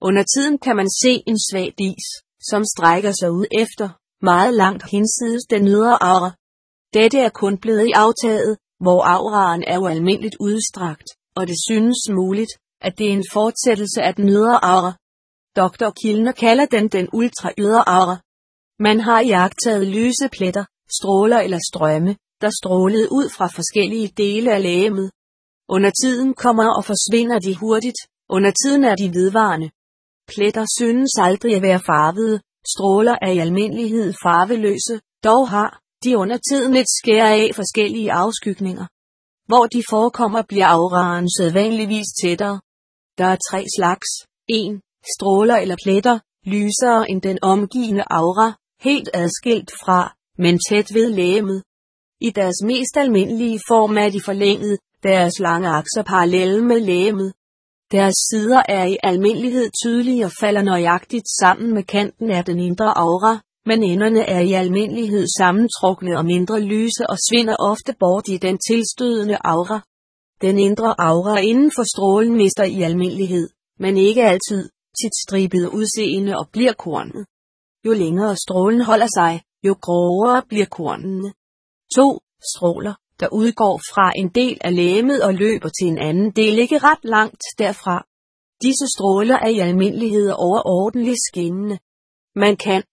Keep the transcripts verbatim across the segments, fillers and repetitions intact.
Under tiden kan man se en svag dis, som strækker sig ud efter, meget langt hinsides den ydre aura. Dette er kun blevet i aftaget, hvor auraen er ualmindeligt udstrakt, og det synes muligt, at det er en fortsættelse af den ydre aura. doktor Kilner kalder den den ultra-ydre aura. Man har iagttaget lyse pletter, stråler eller strømme, der strålede ud fra forskellige dele af legemet. Under tiden kommer og forsvinder de hurtigt, under tiden er de vedvarende. Pletter synes aldrig at være farvede, stråler er i almindelighed farveløse, dog har de under tiden et skær af forskellige afskygninger. Hvor de forekommer bliver auraen sædvanligvis tættere. Der er tre slags. en. Stråler eller pletter, lysere end den omgivende aura, helt adskilt fra, men tæt ved legemet. I deres mest almindelige form er de forlænget, deres lange akser parallelle med legemet. Deres sider er i almindelighed tydelige og falder nøjagtigt sammen med kanten af den indre aura, men enderne er i almindelighed sammentrukne og mindre lyse og svinder ofte bort i den tilstødende aura. Den indre aura inden for strålen mister i almindelighed, men ikke altid, sit stribede udseende og bliver kornet. Jo længere strålen holder sig, jo grovere bliver kornene. to. Stråler, der udgår fra en del af legemet og løber til en anden del ikke ret langt derfra. Disse stråler er i almindelighed overordentligt skinnende. Man kan,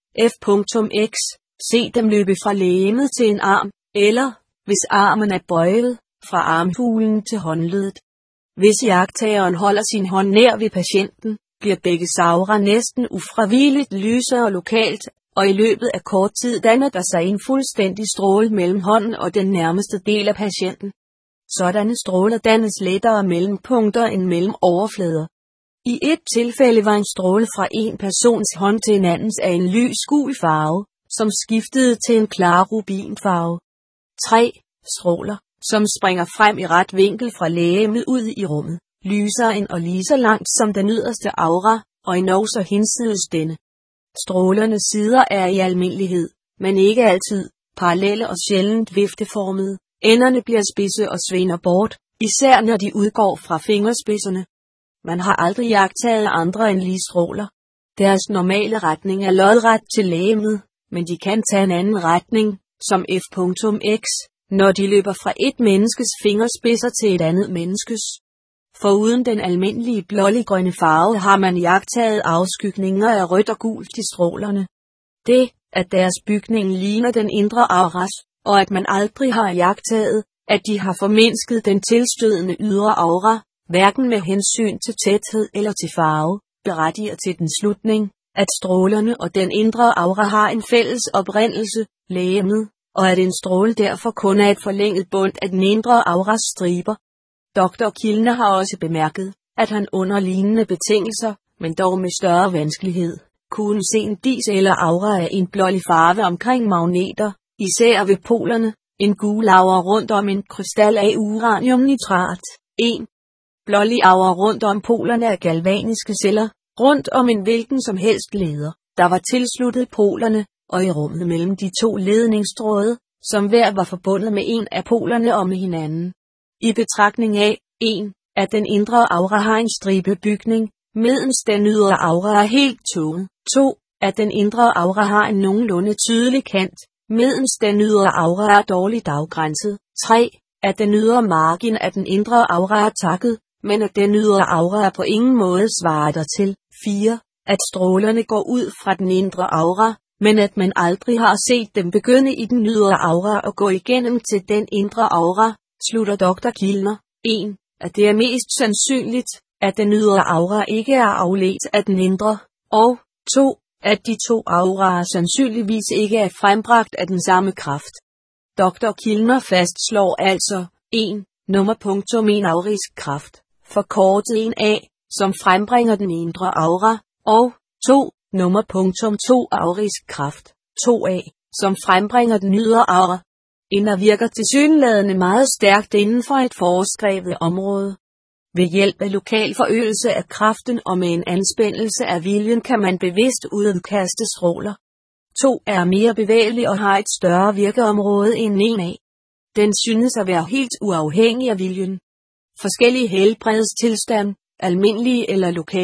f.x, se dem løbe fra legemet til en arm, eller, hvis armen er bøjet, fra armhulen til håndledet. Hvis iagttageren holder sin hånd nær ved patienten, bliver begge aura næsten ufravigeligt lysere og lokalt, og i løbet af kort tid danner der sig en fuldstændig stråle mellem hånden og den nærmeste del af patienten. Sådanne stråler dannes lettere mellem punkter end mellem overflader. I et tilfælde var en stråle fra en persons hånd til en andens af en lys gul farve, som skiftede til en klar rubinfarve. tre. Stråler, som springer frem i ret vinkel fra legemet ud i rummet, lyser ind og lige så langt som den yderste aura, og endnu så hinsides denne. Strålernes sider er i almindelighed, men ikke altid, parallelle og sjældent vifteformede. Enderne bliver spidse og svinder bort, især når de udgår fra fingerspidserne. Man har aldrig iagttaget andre end lige stråler. Deres normale retning er lodret til legemet, men de kan tage en anden retning, som f.x, når de løber fra et menneskes fingerspidser til et andet menneskes. Foruden den almindelige blåliggrønne farve har man iagttaget afskygninger af rødt og gult i strålerne. Det, at deres bygning ligner den indre auras, og at man aldrig har iagttaget, at de har formindsket den tilstødende ydre aura, hverken med hensyn til tæthed eller til farve, berettiger til den slutning, at strålerne og den indre aura har en fælles oprindelse, legemet, og at en stråle derfor kun er et forlænget bund af den indre auras striber. doktor Kilner har også bemærket, at han under lignende betingelser, men dog med større vanskelighed, kunne se en dis eller aura af en blålig farve omkring magneter, især ved polerne, en gul aura rundt om en krystal af uraniumnitrat. en. Blålig aura rundt om polerne af galvaniske celler, rundt om en hvilken som helst leder, der var tilsluttet polerne, og i rummet mellem de to ledningstråde, som hver var forbundet med en af polerne og med hinanden. I betragtning af, en. At den indre aura har en stribebygning, medens den ydre aura er helt tåget. to. At den indre aura har en nogenlunde tydelig kant, medens den ydre aura er dårligt afgrænset. tre. At den ydre margin af den indre aura er takket, men at den ydre aura er på ingen måde svarer dertil. fire. At strålerne går ud fra den indre aura, men at man aldrig har set dem begynde i den ydre aura og gå igennem til den indre aura, slutter doktor Kilner. en. At det er mest sandsynligt, at den ydre aura ikke er afledt af den indre, og to. At de to auraer sandsynligvis ikke er frembragt af den samme kraft. doktor Kilner fastslår altså, en. Nummer en aurisk kraft, forkortet en A, som frembringer den indre aura, og to. Nummer to aurisk kraft, to A, som frembringer den ydre aura. Ender virker tilsyneladende meget stærkt inden for et foreskrevet område. Ved hjælp af lokal forøgelse af kraften og med en anspændelse af viljen kan man bevidst udkaste stråler. to er mere bevægelig og har et større virkeområde end en A. Den synes at være helt uafhængig af viljen. Forskellige helbredstilstand, almindelige eller lokale,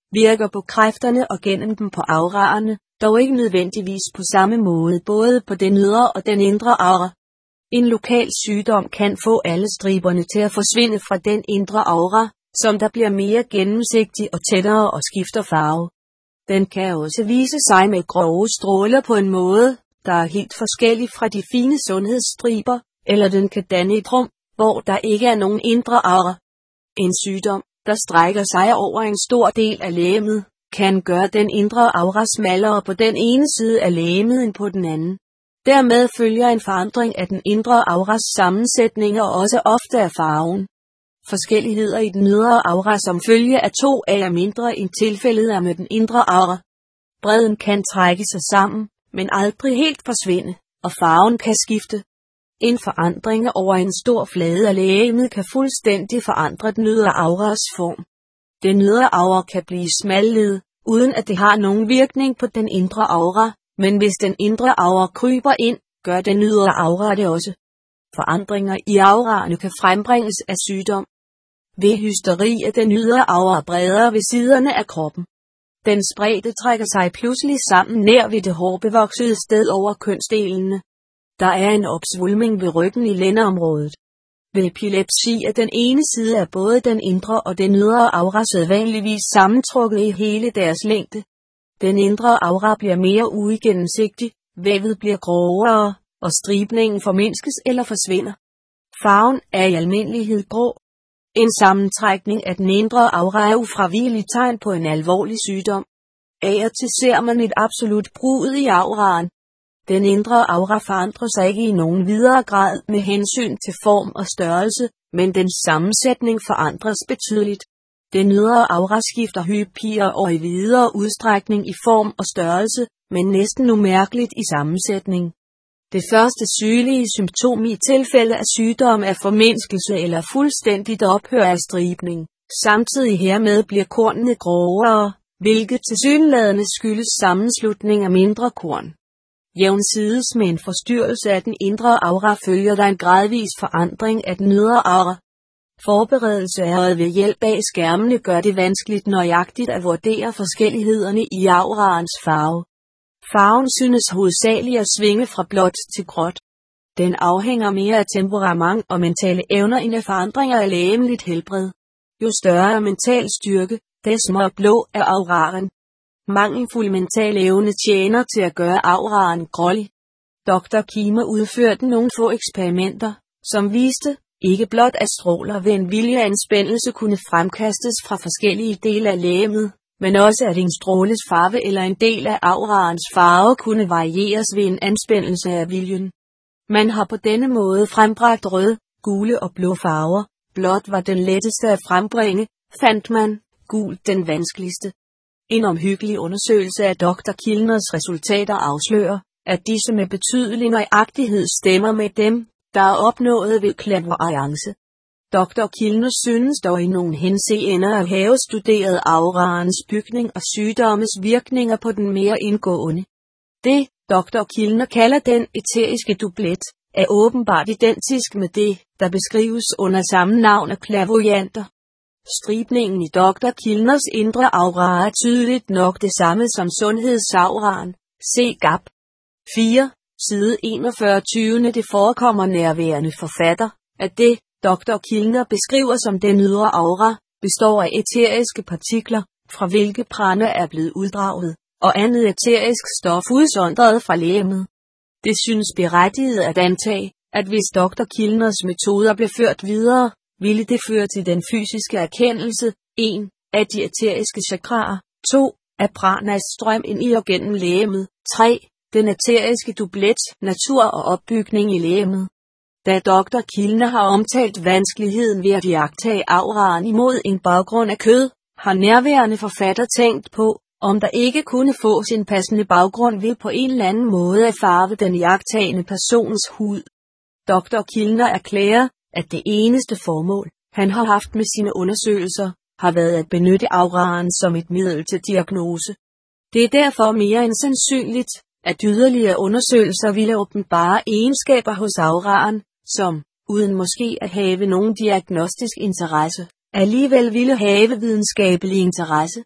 virker på kræfterne og gennem dem på auraerne, dog ikke nødvendigvis på samme måde både på den ydre og den indre aura. En lokal sygdom kan få alle striberne til at forsvinde fra den indre aura, som der bliver mere gennemsigtig og tættere og skifter farve. Den kan også vise sig med grove stråler på en måde, der er helt forskellig fra de fine sundhedsstriber, eller den kan danne et rum, hvor der ikke er nogen indre aura. En sygdom, der strækker sig over en stor del af legemet, kan gøre den indre aura smallere på den ene side af legemet end på den anden. Dermed følger en forandring af den indre auras sammensætning og også ofte af farven. Forskelligheder i den ydre aura som følge af to A er mindre end tilfældet er med den indre aura. Bredden kan trække sig sammen, men aldrig helt forsvinde, og farven kan skifte. En forandring over en stor flade af legemet kan fuldstændig forandre den ydre auras form. Den ydre aura kan blive smallet, uden at det har nogen virkning på den indre aura, men hvis den indre aura kryber ind, gør den ydre aura det også. Forandringer i auraerne kan frembringes af sygdom. Ved hysteri er den ydre aura bredere ved siderne af kroppen. Den spredte trækker sig pludselig sammen nær ved det hårbevoksede sted over kønsdelene. Der er en opsvulming ved ryggen i lændeområdet. Ved epilepsi er den ene side af både den indre og den ydre aura sædvanligvis sammentrukket i hele deres længde. Den indre aura bliver mere uigennemsigtig, vævet bliver grovere, og stribningen formindskes eller forsvinder. Farven er i almindelighed grå. En sammentrækning af den indre aura er ufravigeligt tegn på en alvorlig sygdom. Af og til ser man et absolut brud i auraen. Den indre aura forandrer sig ikke i nogen videre grad med hensyn til form og størrelse, men dens sammensætning forandres betydeligt. Den ydre aura skifter hyppigere og i videre udstrækning i form og størrelse, men næsten umærkeligt i sammensætning. Det første sygelige symptom i tilfælde af sygdom er formindskelse eller fuldstændigt ophør af stribning. Samtidig hermed bliver kornene grovere, hvilket tilsyneladende skyldes sammenslutning af mindre korn. Jævnsides med en forstyrrelse af den indre aura følger der en gradvis forandring af den ydre aura. Forberedelse af ved hjælp af skærmene gør det vanskeligt nøjagtigt at vurdere forskellighederne i auraens farve. Farven synes hovedsageligt at svinge fra blåt til gråt. Den afhænger mere af temperament og mentale evner end af forandringer af legemligt helbred. Jo større er mental styrke, des mere blå er auraen. Mangelfuld mental evne tjener til at gøre auraen grålig. doktor Kiemer udførte nogle få eksperimenter, som viste, ikke blot at stråler ved en viljeanspændelse kunne fremkastes fra forskellige dele af legemet, men også at en stråles farve eller en del af auraens farve kunne varieres ved en anspændelse af viljen. Man har på denne måde frembragt rød, gule og blå farver. Blåt var den letteste at frembringe, fandt man, gul den vanskeligste. En omhyggelig undersøgelse af doktor Kilners resultater afslører, at disse med betydelig nøjagtighed stemmer med dem, der er opnået ved clairvoyance. doktor Kilner synes dog i nogle henseender at have studeret auraens bygning og sygdommes virkninger på den mere indgående. Det, doktor Kilner kalder den æteriske dublet, er åbenbart identisk med det, der beskrives under samme navn af clairvoyanter. Stribningen i doktor Kilners indre aura er tydeligt nok det samme som sundhedsauraen. Se Gap. fire, side enogfyrre tyve. Det forekommer nærværende forfatter, at det, doktor Kilner beskriver som den ydre aura, består af æteriske partikler, fra hvilke prana er blevet uddraget, og andet æterisk stof udsondret fra legemet. Det synes berettiget at antage, at hvis doktor Kilners metoder blev ført videre, ville det føre til den fysiske erkendelse, en af de æteriske chakraer, to af pranas strøm ind i og gennem legemet, tre den æteriske dublet, natur og opbygning i legemet. Da doktor Kilner har omtalt vanskeligheden ved at iagttage auraen imod en baggrund af kød, har nærværende forfatter tænkt på, om der ikke kunne fås en passende baggrund ved på en eller anden måde at farve den iagttagende persons hud. doktor Kilner erklærer, at det eneste formål, han har haft med sine undersøgelser, har været at benytte auraen som et middel til diagnose. Det er derfor mere end sandsynligt, at yderligere undersøgelser ville åbenbare egenskaber hos auraen, som, uden måske at have nogen diagnostisk interesse, alligevel ville have videnskabelig interesse.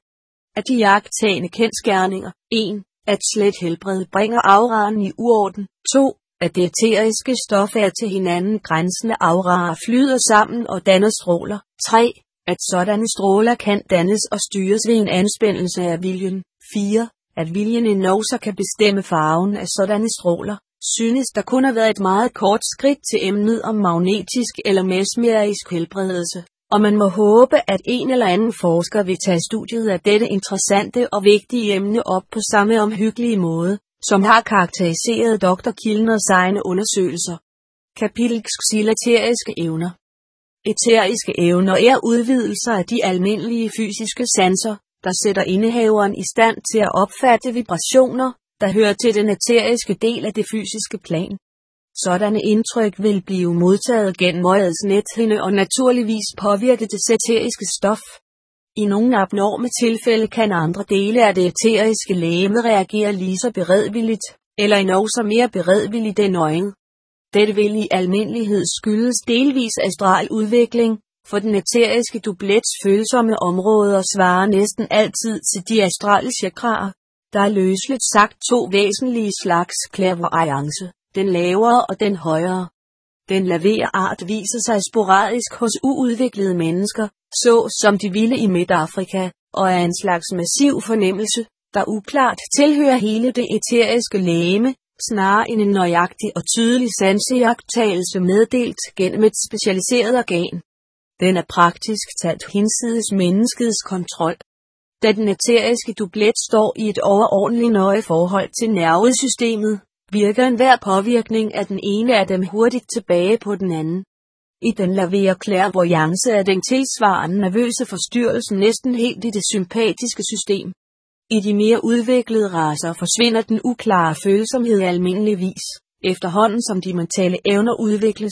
Af de iagttagende kendsgerninger. en. At slet helbred bringer auraen i uorden. to. At det æteriske stof er til hinanden grænsende auraer flyder sammen og danner stråler. tre. At sådanne stråler kan dannes og styres ved en anspændelse af viljen. fire. At viljen endnu så kan bestemme farven af sådanne stråler, synes der kun har været et meget kort skridt til emnet om magnetisk eller mesmerisk helbredelse, og man må håbe, at en eller anden forsker vil tage studiet af dette interessante og vigtige emne op på samme omhyggelige måde, som har karakteriseret doktor Kilners egne undersøgelser. Kapitel Eteriske evner. Eteriske evner er udvidelser af de almindelige fysiske sanser, der sætter indehaveren i stand til at opfatte vibrationer, der hører til den eteriske del af det fysiske plan. Sådanne indtryk vil blive modtaget gennem øjets nethinde og naturligvis påvirke det eteriske stof. I nogle abnorme tilfælde kan andre dele af det eteriske legeme reagere lige så beredvilligt, eller endnu så mere beredvilligt end øjet. Dette vil i almindelighed skyldes delvis astral udvikling, for den eteriske dublets følsomme områder svarer næsten altid til de astrale chakraer. Der er løsligt sagt to væsentlige slags clairvoyance, den lavere og den højere. Den lavere art viser sig sporadisk hos uudviklede mennesker, så som de vilde i Midtafrika, og er en slags massiv fornemmelse, der uklart tilhører hele det eteriske legeme, snarere end en nøjagtig og tydelig sanseiagttagelse meddelt gennem et specialiseret organ. Den er praktisk talt hinsides menneskets kontrol. Da den eteriske dublet står i et overordentligt nøje forhold til nervesystemet, virker enhver påvirkning af den ene af dem hurtigt tilbage på den anden. I den lavere clairvoyance er den tilsvarende nervøse forstyrrelse næsten helt i det sympatiske system. I de mere udviklede racer forsvinder den uklare følsomhed almindeligvis, efterhånden som de mentale evner udvikles.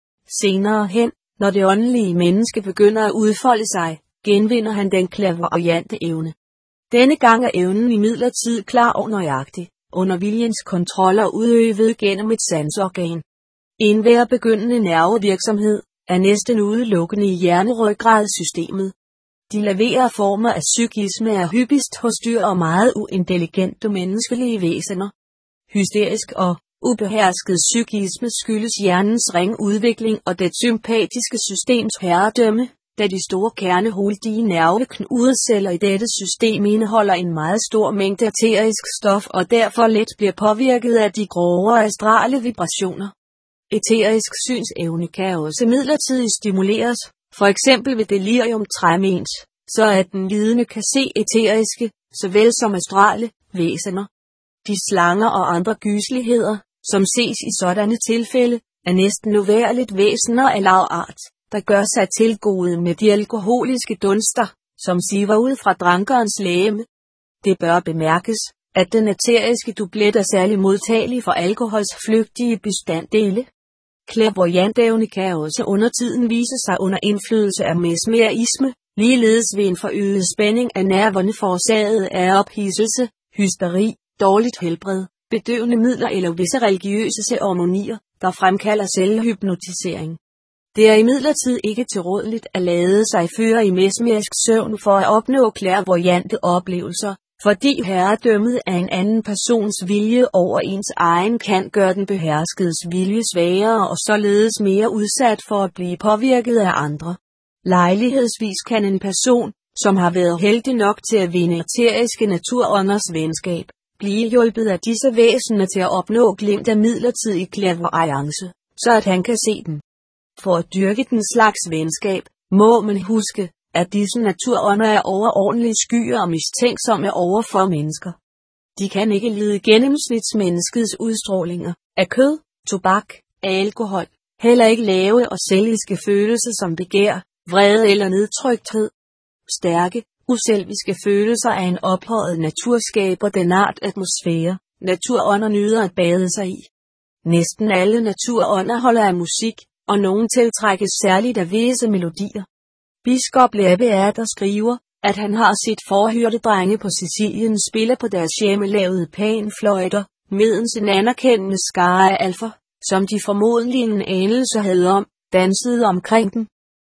Senere hen, når det åndelige menneske begynder at udfolde sig, genvinder han den clairvoyante evne. Denne gang er evnen imidlertid klar og nøjagtig, under viljens kontrol og udøvet gennem et sansorgan. Enhver begyndende nervevirksomhed er næsten udelukkende i hjerneryggradssystemet. De lavere former af psykisme er hyppigst hos dyr og meget uintelligente menneskelige væsener. Hysterisk og ubehersket psykisme skyldes hjernens ringudvikling og det sympatiske systems herredømme, da de store kerneholdige nerveknudeceller i dette system indeholder en meget stor mængde eterisk stof og derfor let bliver påvirket af de grovere astrale vibrationer. Eterisk synsevne kan også midlertidigt stimuleres, for eksempel ved delirium tremens, så at den lidende kan se eteriske, såvel som astrale, væsener. De slanger og andre gysligheder, som ses i sådanne tilfælde, er næsten uværligt væsener af lav art, der gør sig til gode med de alkoholiske dunster, som siver ud fra drankerens legeme. Det bør bemærkes, at den eteriske dublet er særlig modtagelig for alkohols flygtige bestanddele. Clairvoyantevne kan også under tiden vise sig under indflydelse af mesmerisme, ligeledes ved en forøget spænding af nerverne forårsaget af ophidselse, hysteri, dårligt helbred, bedøvende midler eller visse religiøse ceremonier, der fremkalder selvhypnotisering. Det er imidlertid ikke tilrådeligt at lade sig føre i mesmerisk søvn for at opnå clairvoyante oplevelser, fordi herredømmet af en anden persons vilje over ens egen kan gøre den beherskedes vilje svagere og således mere udsat for at blive påvirket af andre. Lejlighedsvis kan en person, som har været heldig nok til at vinde eteriske naturånders venskab, blive hjulpet af disse væsener til at opnå glimt af midlertidig clairvoyance, så at han kan se dem. For at dyrke den slags venskab, må man huske, at disse naturånder er overordentligt skyer og mistænksomme over for mennesker. De kan ikke lide gennemsnitsmenneskets udstrålinger af kød, tobak, alkohol, heller ikke lave og selviske følelser som begær, vrede eller nedtrykthed. Stærke, uselviske følelser af en ophøjet natur skaber den art atmosfære, naturånder nyder at bade sig i. Næsten alle naturånder holder af musik, og nogen tiltrækkes særligt af visse melodier. Biskop Lebeater der skriver, at han har set forhyrdedrenge på Sicilien spille på deres hjemmelavede panfløjter, medens en anerkendende skare af alfer, som de formodentlig en anelse havde om, dansede omkring dem.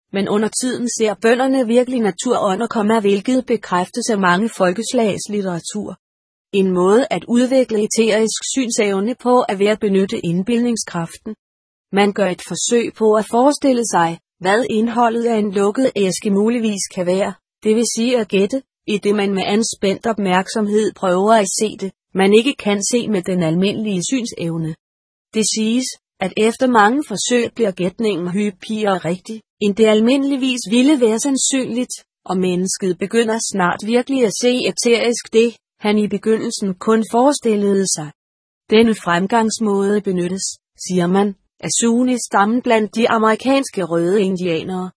Men under tiden ser bønderne virkelig naturånder, hvilket bekræftes af mange folkeslags litteratur. En måde at udvikle eterisk synsevne på er ved at benytte indbildningskraften. Man gør et forsøg på at forestille sig, hvad indholdet af en lukket æske muligvis kan være, det vil sige at gætte, i det man med anspændt opmærksomhed prøver at se det, man ikke kan se med den almindelige synsevne. Det siges, at efter mange forsøg bliver gætningen hyppigere rigtig, end det almindeligvis ville være sandsynligt, og mennesket begynder snart virkelig at se eterisk det, han i begyndelsen kun forestillede sig. Denne fremgangsmåde benyttes, siger man, af Zuni-stammen blandt de amerikanske røde indianere.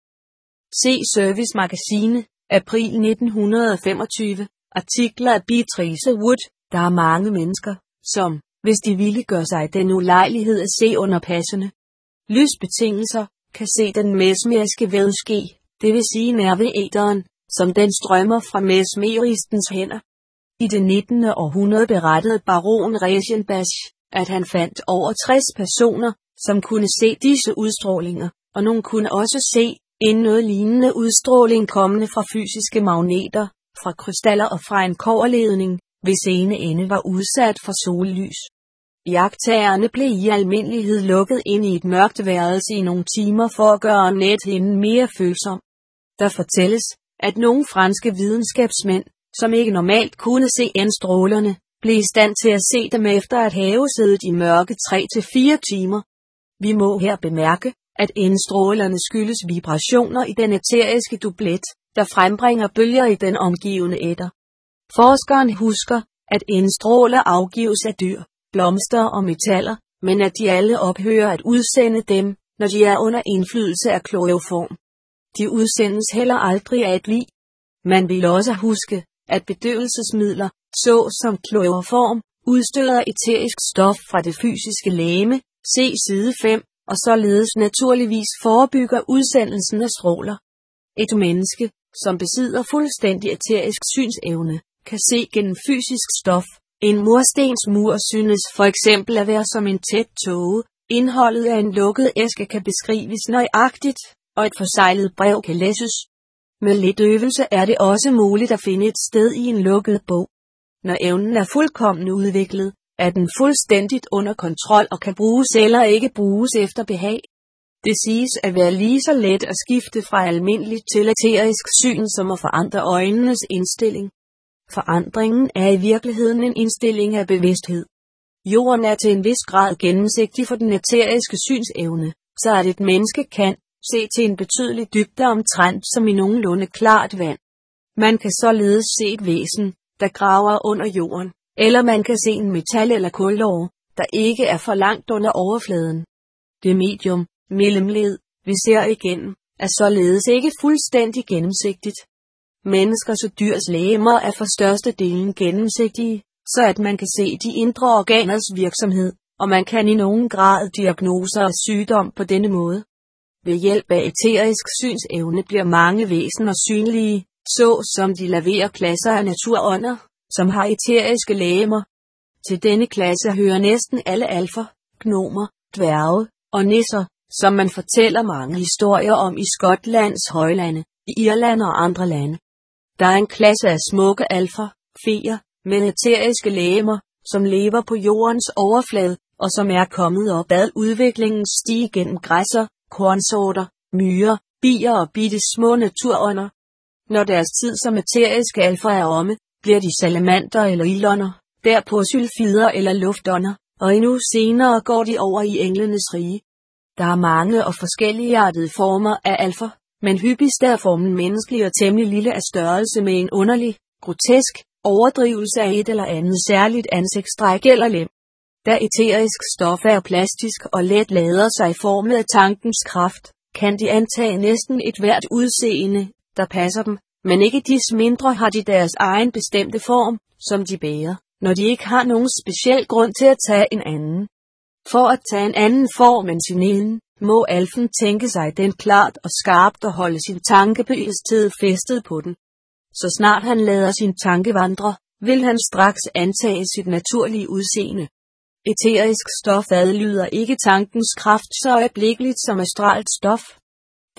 Se Service Magazine, april nitten femogtyve, artikler af Beatrice Wood. Der er mange mennesker, som, hvis de ville gøre sig den ulejlighed at se under passende lysbetingelser, kan se den mesmeriske vædske, det vil sige nerveæteren, som den strømmer fra mesmeristens hænder. I det nittende århundrede berettede baron Reichenbach, at han fandt over tres personer, som kunne se disse udstrålinger, og nogle kunne også se en noget lignende udstråling kommende fra fysiske magneter, fra krystaller og fra en kobberledning, hvis ene ende var udsat for sollys. Iagttagerne blev i almindelighed lukket ind i et mørkt værelse i nogle timer for at gøre nethinden mere følsom. Der fortælles, at nogle franske videnskabsmænd, som ikke normalt kunne se endstrålerne, blev i stand til at se dem efter at have siddet i mørke tre til fire timer. Vi må her bemærke, at endstrålerne skyldes vibrationer i den eteriske dublet, der frembringer bølger i den omgivende æter. Forskeren husker, at endstråler afgives af dyr, blomster og metaller, men at de alle ophører at udsende dem, når de er under indflydelse af kloroform. De udsendes heller aldrig af et lig. Man vil også huske, at bedøvelsesmidler, såsom kloroform, udstøder eterisk stof fra det fysiske legeme, se side fem, og således naturligvis forebygger udsendelsen af stråler. Et menneske, som besidder fuldstændig eterisk synsevne, kan se gennem fysisk stof. En murstens mur synes for eksempel at være som en tæt tåge, indholdet af en lukket æske kan beskrives nøjagtigt, og et forseglet brev kan læses. Med lidt øvelse er det også muligt at finde et sted i en lukket bog. Når evnen er fuldkommen udviklet, er den fuldstændigt under kontrol og kan bruges eller ikke bruges efter behag. Det siges at være lige så let at skifte fra almindeligt til eterisk syn som at forandre øjnenes indstilling. Forandringen er i virkeligheden en indstilling af bevidsthed. Jorden er til en vis grad gennemsigtig for den eteriske synsevne, så at et menneske kan se til en betydelig dybde omtrent som i nogenlunde klart vand. Man kan således se et væsen, der graver under jorden, eller man kan se en metal- eller kulåre, der ikke er for langt under overfladen. Det medium, mellemled, vi ser igennem, er således ikke fuldstændig gennemsigtigt. Menneskers og dyrs legemer er for størstedelen gennemsigtige, så at man kan se de indre organers virksomhed, og man kan i nogen grad diagnoser af sygdom på denne måde. Ved hjælp af eterisk synsevne bliver mange væsener synlige, så som de laverer klasser af naturånder, som har eteriske legemer. Til denne klasse hører næsten alle alfer, gnomer, dværge og nisser, som man fortæller mange historier om i Skotlands højlande, i Irland og andre lande. Der er en klasse af smukke alfer, feer, med eteriske legemer, som lever på jordens overflade, og som er kommet op ad udviklingens stige gennem græsser, kornsorter, myrer, bier og bitte små naturånder. Når deres tid som eteriske alfer er omme, bliver de salamander eller ildånder, derpå sylfider eller luftånder, og endnu senere går de over i englenes rige. Der er mange og forskelligartede former af alfer, men hyppigst er formen menneskelig og temmelig lille af størrelse med en underlig, grotesk overdrivelse af et eller andet særligt ansigtstræk eller lem. Da eterisk stof er plastisk og let lader sig formet af tankens kraft, kan de antage næsten et hvert udseende, der passer dem, men ikke dis mindre har de deres egen bestemte form, som de bærer, når de ikke har nogen speciel grund til at tage en anden. For at tage en anden form end sin egen, må alfen tænke sig den klart og skarpt og holde sin tankebevidsthed fæstet på den. Så snart han lader sin tanke vandre, vil han straks antage sit naturlige udseende. Eterisk stof adlyder ikke tankens kraft så øjeblikkeligt som astralt stof.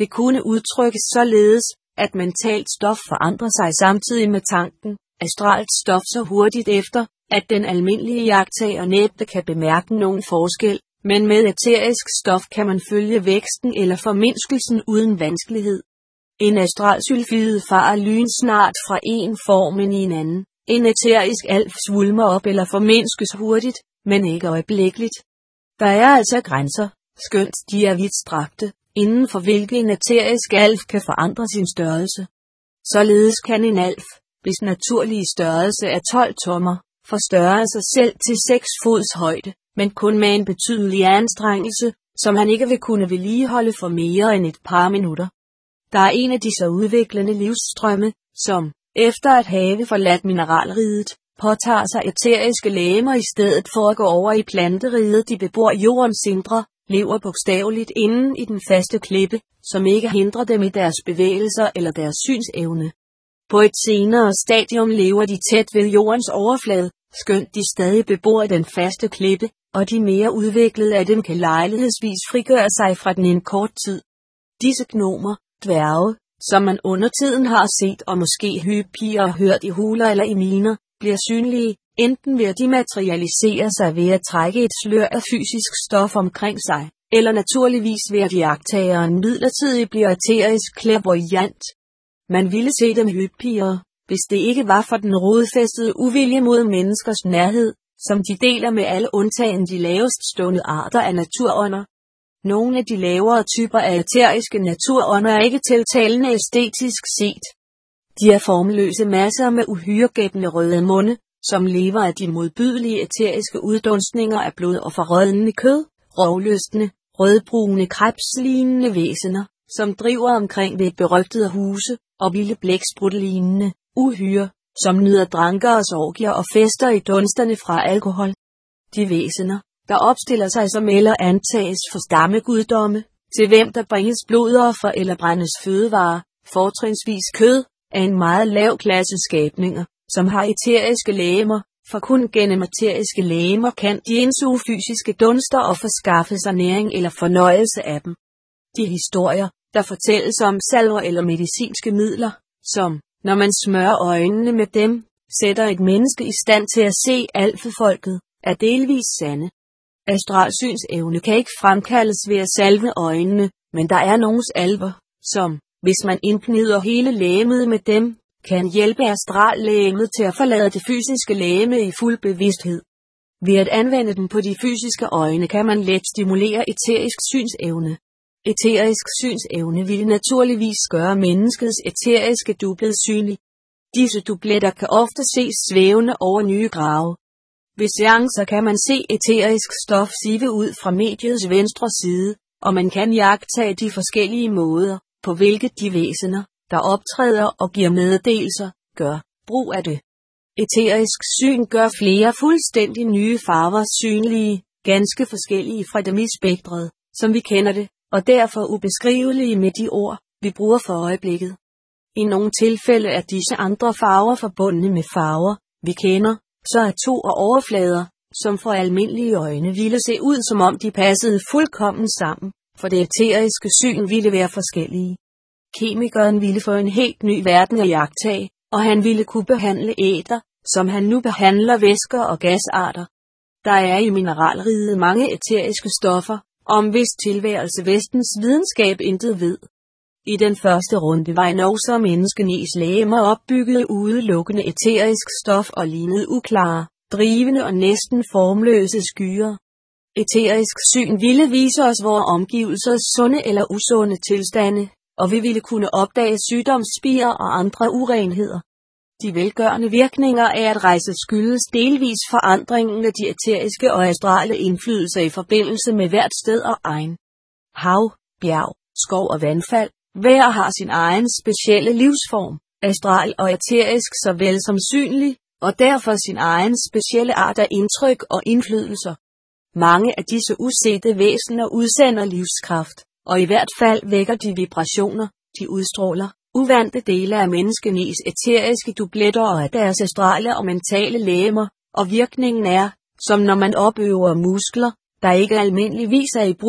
Det kunne udtrykkes således, at mentalt stof forandrer sig samtidig med tanken, astralt stof så hurtigt efter, at den almindelige iagttager næppe kan bemærke nogen forskel, men med æterisk stof kan man følge væksten eller formindskelsen uden vanskelighed. En astralsylfide farer lynsnart fra en form ind i en anden. En æterisk alf svulmer op eller formindskes hurtigt, men ikke øjeblikkeligt. Der er altså grænser, skønt de er vidtstrakte, inden for hvilke en æterisk alf kan forandre sin størrelse. Således kan en alf, hvis naturlige størrelse er tolv tommer, forstørre sig selv til seks fods højde, men kun med en betydelig anstrengelse, som han ikke vil kunne vedligeholde for mere end et par minutter. Der er en af de så udviklende livsstrømme, som, efter at have forladt mineralriget, påtager sig æteriske legemer i stedet for at gå over i planteriget. De bebor jordens indre, lever bogstaveligt inden i den faste klippe, som ikke hindrer dem i deres bevægelser eller deres synsevne. På et senere stadium lever de tæt ved jordens overflade, skønt de stadig bebor den faste klippe, og de mere udviklede af dem kan lejlighedsvis frigøre sig fra den en kort tid. Disse gnomer, dværge, som man undertiden har set og måske hyppigere hørt i huler eller i miner, bliver synlige, enten ved at de materialiserer sig ved at trække et slør af fysisk stof omkring sig, eller naturligvis ved at iagttageren midlertidigt bliver æterisk clairvoyant. Man ville se dem hyppigere, hvis det ikke var for den rodfæstede uvilje mod menneskers nærhed, som de deler med alle undtagen de lavest stående arter af naturånder. Nogle af de lavere typer af æteriske naturånder er ikke tiltalende æstetisk set. De er formløse masser med uhyregæbende røde munde, som lever af de modbydelige æteriske uddunstninger af blod og forrådnende kød, rovlystne, rødbrune krebslignende væsener, som driver omkring ved berygtede huse, og vilde blæksprutlignende uhyre, som nyder drankeres orgier og fester i dunsterne fra alkohol. De væsener, der opstiller sig som eller antages for stammeguddomme, til hvem der bringes blodoffer eller brændes fødevarer, fortrinsvis kød, er en meget lav klasse skabninger, som har æteriske legemer, for kun gennem æteriske legemer kan de indsuge fysiske dunster og forskaffe sig næring eller fornøjelse af dem. De historier, der fortælles om salver eller medicinske midler, som, når man smører øjnene med dem, sætter et menneske i stand til at se alfefolket, er delvis sande. Astralsynsevne kan ikke fremkaldes ved at salve øjnene, men der er nogle alver, som, hvis man indknider hele legemet med dem, kan hjælpe astrallegemet til at forlade det fysiske legeme i fuld bevidsthed. Ved at anvende dem på de fysiske øjne kan man let stimulere æterisk synsevne. Æterisk synsevne ville naturligvis gøre menneskets æteriske dublet synlig. Disse dubletter kan ofte ses svævende over nye grave. Ved seancer kan man se æterisk stof sive ud fra mediets venstre side, og man kan iagttage de forskellige måder, på hvilke de væsener, der optræder og giver meddelelser, gør brug af det. Æterisk syn gør flere fuldstændig nye farver synlige, ganske forskellige fra dem i spektret, som vi kender det, og derfor ubeskrivelige med de ord, vi bruger for øjeblikket. I nogle tilfælde er disse andre farver forbundne med farver, vi kender, så er to og overflader, som for almindelige øjne ville se ud som om de passede fuldkommen sammen, for det æteriske syn ville være forskellige. Kemikeren ville få en helt ny verden at iagttage, og han ville kunne behandle æter, som han nu behandler væsker og gasarter. Der er i mineralriget mange æteriske stoffer, om hvis tilværelse vestens videnskab intet ved. I den første runde var endnu så menneskenes legemer opbygget udelukkende æterisk stof og lignede uklare, drivende og næsten formløse skyer. Æterisk syn ville vise os vores omgivelsers sunde eller usunde tilstande, og vi ville kunne opdage sygdomsspirer og andre urenheder. De velgørende virkninger af at rejse skyldes delvis forandringen af de æteriske og astrale indflydelser i forbindelse med hvert sted og egen. Hav, bjerg, skov og vandfald, hver har sin egen specielle livsform, astral og æterisk såvel som synlig, og derfor sin egen specielle art af indtryk og indflydelser. Mange af disse usete væsener udsender livskraft, og i hvert fald vækker de vibrationer, de udstråler, uvante dele af menneskenes æteriske dubletter og af deres astrale og mentale legemer, og virkningen er, som når man opøver muskler, der ikke almindeligvis er i brug,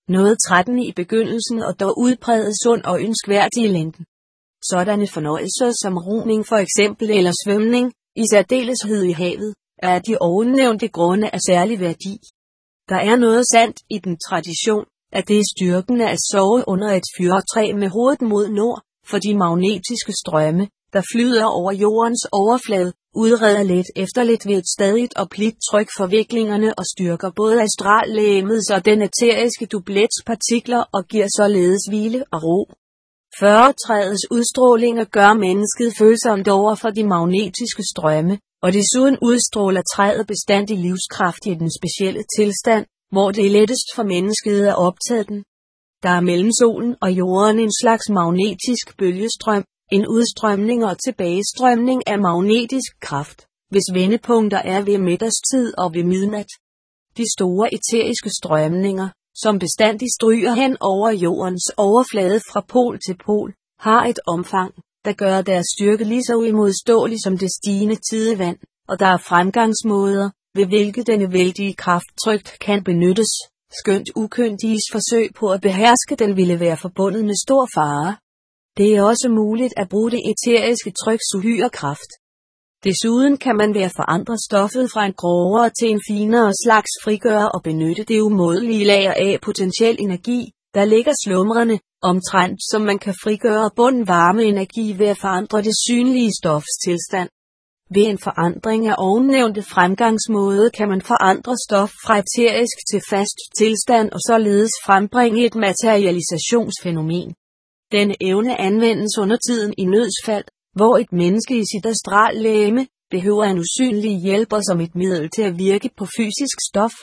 Noget trættende i begyndelsen og dog udpræget sund og ønskværdig i længden. Sådanne fornøjelser som roning for eksempel eller svømning, i særdeleshed i havet, er af de ovennævnte grunde af særlig værdi. Der er noget sandt i den tradition, at det er styrkende at sove under et fyrretræ med hovedet mod nord, for de magnetiske strømme, der flyder over jordens overflade, udreder lidt efter lidt ved et stadigt og blidt tryk forviklingerne og styrker både astrallegemets og den æteriske dublets partikler og giver således hvile og ro. Fyrretræets udstrålinger gør mennesket følsomt over for de magnetiske strømme, og desuden udstråler træet bestandig livskraft i den specielle tilstand, hvor det er lettest for mennesket at optage den. Der er mellem solen og jorden en slags magnetisk bølgestrøm, en udstrømning og tilbagestrømning af magnetisk kraft, hvis vendepunkter er ved middagstid og ved midnat. De store æteriske strømninger, som bestandig stryger hen over jordens overflade fra pol til pol, har et omfang, der gør deres styrke lige så uimodståelig som det stigende tidevand, og der er fremgangsmåder, ved hvilke denne vældige kraft trygt kan benyttes, skønt ukyndiges forsøg på at beherske den ville være forbundet med stor fare. Det er også muligt at bruge det æteriske tryks uhyre kraft. Desuden kan man ved at forandre stoffet fra en grovere til en finere slags frigøre og benytte det umådelige lager af potentiel energi, der ligger slumrende, omtrent som man kan frigøre bund varme energi ved at forandre det synlige stofs tilstand. Ved en forandring af ovennævnte fremgangsmåde kan man forandre stof fra æterisk til fast tilstand og således frembringe et materialisationsfænomen. Denne evne anvendes under tiden i nødsfald, hvor et menneske i sit astrallegeme behøver en usynlig hjælper som et middel til at virke på fysisk stof.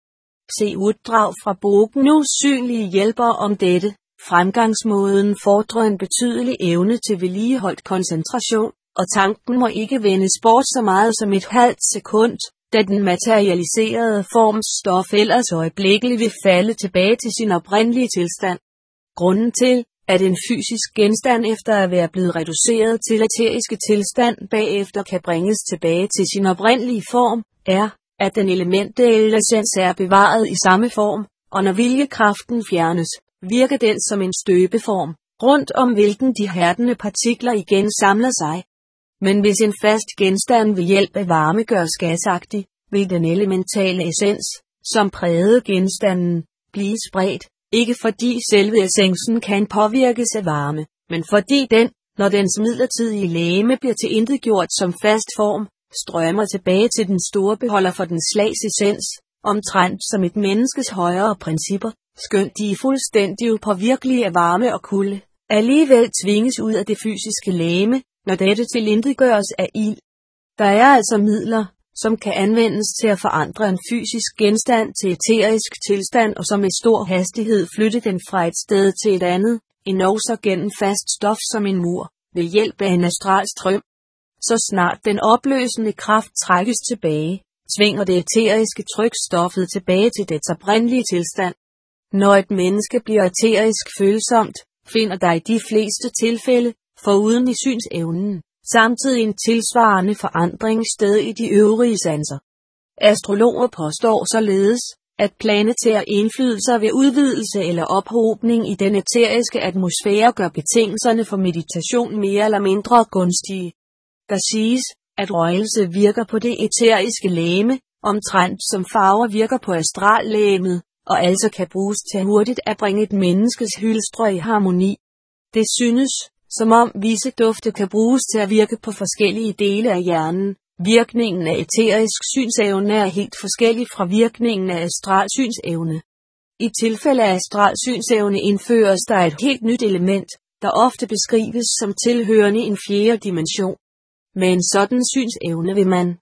Se uddrag fra bogen Usynlige hjælpere om dette. Fremgangsmåden fordrer en betydelig evne til vedligeholdt koncentration, og tanken må ikke vendes bort så meget som et halvt sekund, da den materialiserede forms stof ellers øjeblikkeligt vil falde tilbage til sin oprindelige tilstand. Grunden til, at en fysisk genstand efter at være blevet reduceret til æteriske tilstand bagefter kan bringes tilbage til sin oprindelige form, er, at den elementale essens er bevaret i samme form, og når viljekraften fjernes, virker den som en støbeform, rundt om hvilken de hærdende partikler igen samler sig. Men hvis en fast genstand ved hjælp af varme gøres gasagtig, vil den elementale essens, som prægede genstanden, blive spredt, ikke fordi selve essensen kan påvirkes af varme, men fordi den, når dens midlertidige legeme bliver tilintetgjort som fast form, strømmer tilbage til den store beholder for den slags essens, omtrent som et menneskes højere principper, skønt de er fuldstændig upåvirkelige af varme og kulde, alligevel tvinges ud af det fysiske legeme, når dette tilintetgøres af ild. Der er altså midler, som kan anvendes til at forandre en fysisk genstand til æterisk tilstand og som med stor hastighed flytte den fra et sted til et andet, endog så gennem fast stof som en mur, ved hjælp af en astralstrøm. Så snart den opløsende kraft trækkes tilbage, tvinger det æteriske tryk stoffet tilbage til dets oprindelige tilstand. Når et menneske bliver æterisk følsomt, finder der i de fleste tilfælde, foruden i synsevnen, samtidig en tilsvarende forandring sted i de øvrige sanser. Astrologer påstår således, at planetære indflydelser ved udvidelse eller ophobning i den æteriske atmosfære gør betingelserne for meditation mere eller mindre gunstige. Der siges, at røgelse virker på det æteriske legeme, omtrent som farver virker på astrallegemet, og altså kan bruges til hurtigt at bringe et menneskes hylstre i harmoni. Det synes, som om visse dufte kan bruges til at virke på forskellige dele af hjernen. Virkningen af æterisk synsevne er helt forskellig fra virkningen af astral synsevne. I tilfælde af astral synsevne indføres der et helt nyt element, der ofte beskrives som tilhørende en fjerde dimension. Med en sådan synsevne vil man,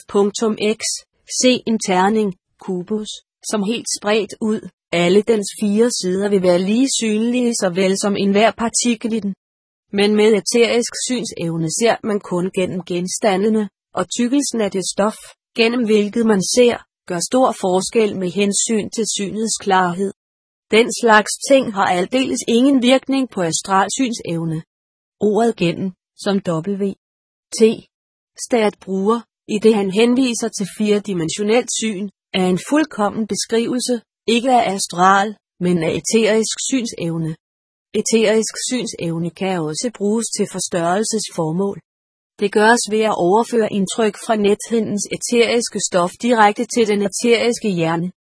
f.x, se en terning, kubus, som helt spredt ud, alle dens fire sider vil være lige synlige såvel som enhver partikel i den. Men med æterisk synsevne ser man kun gennem genstandene, og tykkelsen af det stof, gennem hvilket man ser, gør stor forskel med hensyn til synets klarhed. Den slags ting har aldeles ingen virkning på astral synsevne. Ordet gennem, som W. T. Stad bruger, i det han henviser til firedimensionelt syn, er en fuldkommen beskrivelse, ikke af astral, men af æterisk synsevne. Æterisk synsevne kan også bruges til forstørrelsesformål. Det gøres ved at overføre indtryk fra nethindens æteriske stof direkte til den æteriske hjerne.